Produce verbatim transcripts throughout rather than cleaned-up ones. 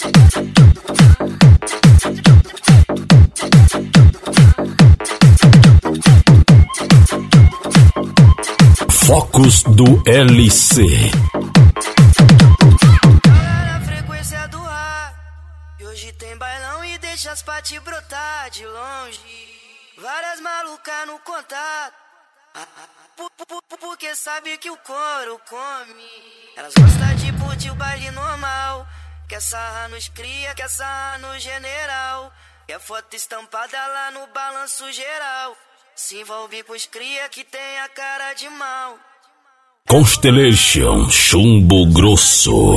Focos do L C. Na frequência do ar, e hoje tem bailão e deixa as paty brotar de longe. Várias malucas no contato, porque sabe que o couro come. Elas gostam de curtir o baile normal, quer sarra nos cria, quer sarra no general, quer foto estampada lá no balanço geral. Se envolve com os cria que tem a cara de mal. Constellation Chumbo Grosso.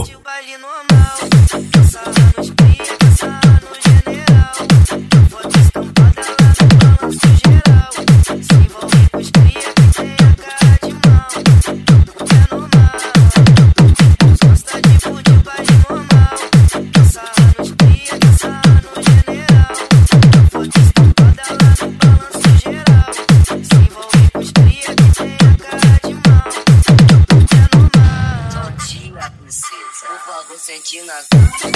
Sentindo a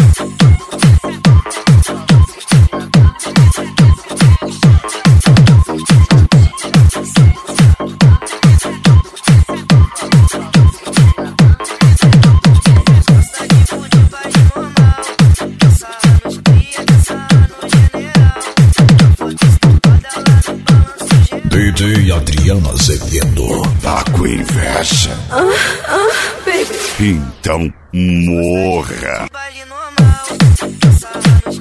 D J Adriana Azevedo. Tá com inveja? Ah, ah, baby. Então morra. baile normal,